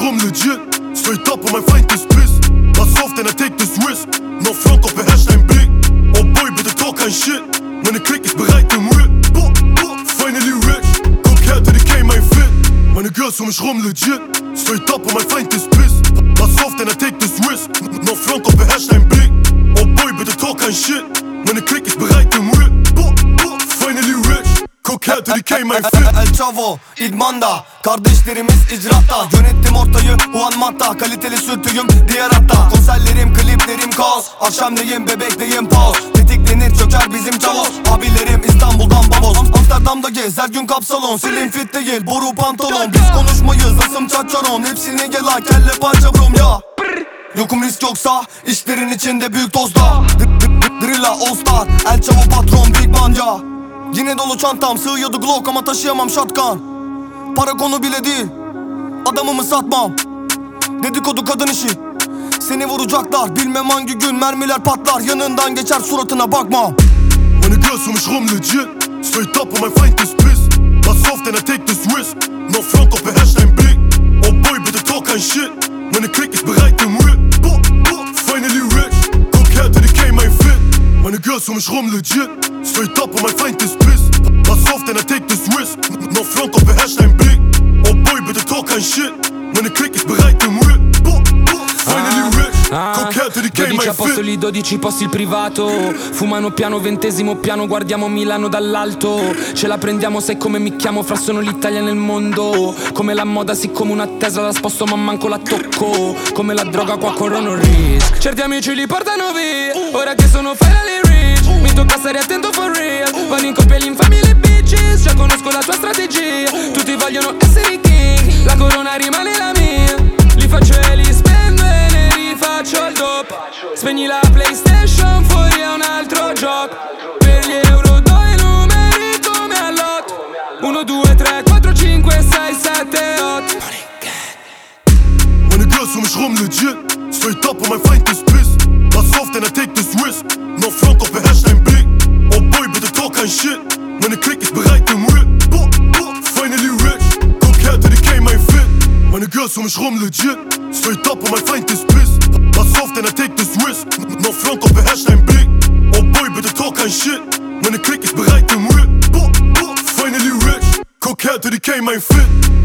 rum legit. Straight up und mein Feind ist pissed. Pass auf, denn I take this risk. No front, Kopf beherrscht dein Blick. Oh boy, bitte talk kein Shit. Meine Clique ist bereit im Whip. Finally rich. Guck her, to the K, mein Fit. Meine Girls mich rum legit. Straight up und mein Feind ist pissed. Pass auf, denn I take this risk. No front, Kopf beherrscht dein Blick. Oh boy, bitte talk kein Shit. Meine Clique ist bereit im Whip. Finally rich. Guck her, to the K, mein Fit. El Chavo, idmanda. Kardeşlerimiz icraatta. Yönettim ortayı, Juan Mata. Kaliteli sürtüyüm diğer hatta. Konserlerim, kliplerim kaos. Akşamleyin, bebekteyim pause. Tetiklenir, çöker bizim çavuz. Abilerim İstanbul'dan bavuz. Amsterdam'da gez, her gün kapsalon. Slim fit değil, boru pantolon. Biz konuşmayız, asım çaçaron. Hepsini gel ha, kelle parça brom ya. Yokum risk yoksa, işlerin içinde büyük tozda. Drilla all star, El Chavo patron, big banja. Yine dolu çantam, sığıyordu Glock ama taşıyamam shotgun. Para konu bile değil, adamımı satmam. Dedikodu kadın işi, seni vuracaklar. Bilmem hangi gün mermiler patlar. Yanından geçer suratına bakmam. Meine girls mich rum legit. Straight up und mein Feind ist pissed. Pass auf, denn I take this risk. No front, Kopf beherrscht dein Blick. Oh boy, bitte talk kein Shit. Meine Clique ist bereit im Whip. Finally rich. Guck her, to the K, mein Fit. Meine girls mich rum legit. Straight up und mein Feind ist pissed. Pass auf, denn I take this risk. No front, Kopf beherrscht dein Blick. Oh boy, bitte talk kein Shit. Meine Clique ist bereit im Whip. Finally rich. Guck her, to the K, 12 mein apostoli, Fit. 12 posti il privato. Fumano piano, 20° piano, guardiamo Milano dall'alto. Ce la prendiamo, sai come mi chiamo, fra sono l'Italia nel mondo. Come la moda, siccome una Tesla la sposto ma manco la tocco. Come la droga qua corrono risk. Certi amici li portano via, ora che sono finally rich. Mi tocca stare attento for real. Vanno in coppia gli infami le bitches. Già conosco la tua strategia. Tutti vogliono essere i king. La corona rimane la mia. Li faccio e li spendo e ne rifaccio il doppio. Spegni la PlayStation, fuori è un altro gioco. Per gli euro do i numeri come all'otto. 1, 2, 3, 4, 5, 6, 7, 8. Meine girls mich rum legit. Straight up und mein Feind ist pissed. Pass auf, denn I take this risk. No front, Kopf beherrscht dein Blick. Oh boy, bitte talk kein Shit. Meine Clique ist bereit im Whip. Finally rich. Guck her, to the K, mein Fit. Meine girls mich rum legit. Straight up und mein Feind ist pissed. Pass auf, denn I take this risk. No front, Kopf beherrscht dein Blick. Oh boy, bitte talk kein Shit. Meine Clique ist bereit im Whip. Finally rich. Guck her, to the K, mein Fit.